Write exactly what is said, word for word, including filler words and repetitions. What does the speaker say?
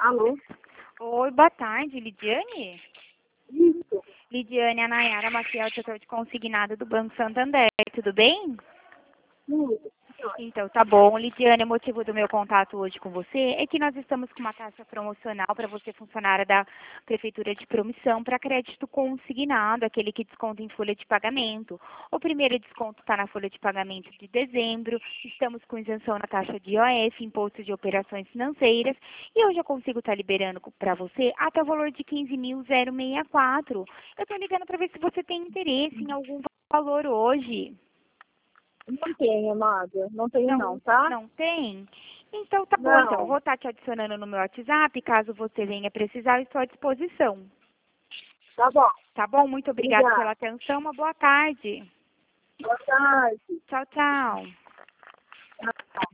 Alô? Oi, boa tarde, Lidiane? Isso. Lidiane, a Nayara Maciel, setor de consignado do Banco Santander, tudo bem? Isso. Então, tá bom. Lidiane, o motivo do meu contato hoje com você é que nós estamos com uma taxa promocional para você, funcionária da Prefeitura de Promissão, para crédito consignado, aquele que desconta em folha de pagamento. O primeiro desconto está na folha de pagamento de dezembro, estamos com isenção na taxa de I O F, Imposto de Operações Financeiras, e eu já consigo estar liberando para você até o valor de quinze mil sessenta e quatro. Eu estou ligando para ver se você tem interesse em algum valor hoje. Não tenho, amada. Não tenho Não, não, tá? não tem? Então tá bom, então. Eu Não. vou estar te adicionando no meu WhatsApp. Caso você venha precisar, eu estou à disposição. Tá bom. Tá bom? Muito obrigada Obrigada. pela atenção. Uma boa tarde. Boa tarde. Tchau, tchau. Tchau.